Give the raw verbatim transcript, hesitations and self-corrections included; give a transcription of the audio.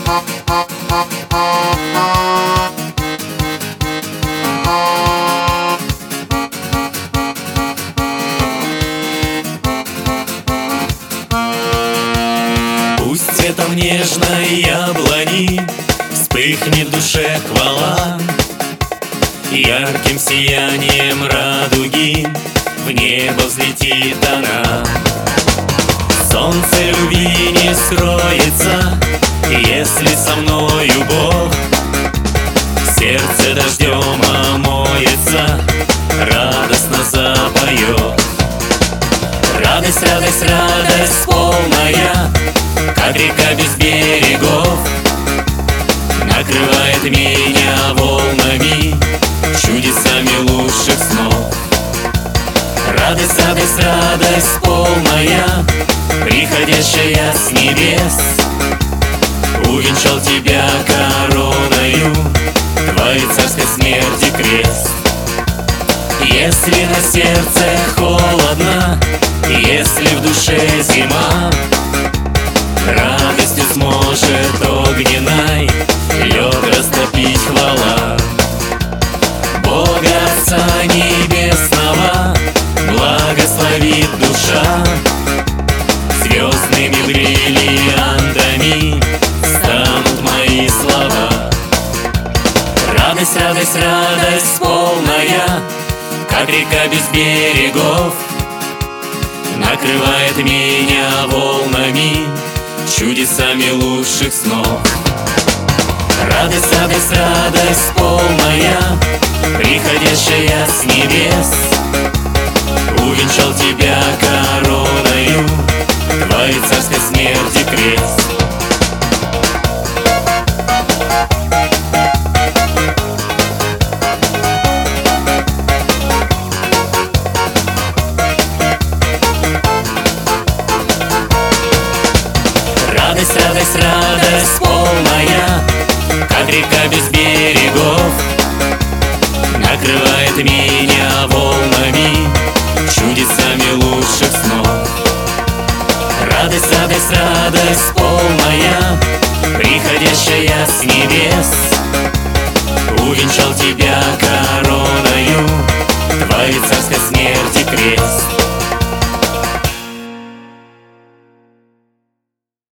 Пусть цветом нежной яблони вспыхнет в душе хвала, ярким сиянием радуги в небо взлетит она. Солнце любви не скроется, если со мною Бог. Сердце дождем омоется, радостно запоет. Радость, радость, радость полная, как река без берегов, накрывает меня волнами, чудесами лучших снов. Радость, радость, радость полная, приходящая с небес, увенчал тебя короною, твоей царской смерти крест. Если на сердце холодно, если в душе зима, радостью сможет огненной лед растопить хвала. Бога Отца Небесного благословит душа, звездными бриллиантами станут мои слова. Радость, радость, радость полная, как река без берегов, накрывает меня волнами, чудесами лучших снов. Радость, радость, радость полная, приходящая с небес, увенчал тебя короною, твоей царской смерти крест. Радость, радость, радость полная, как река без берегов, накрывает меня волнами, чудесами лучших снов. Радость, радость, радость полная, приходящая с небес,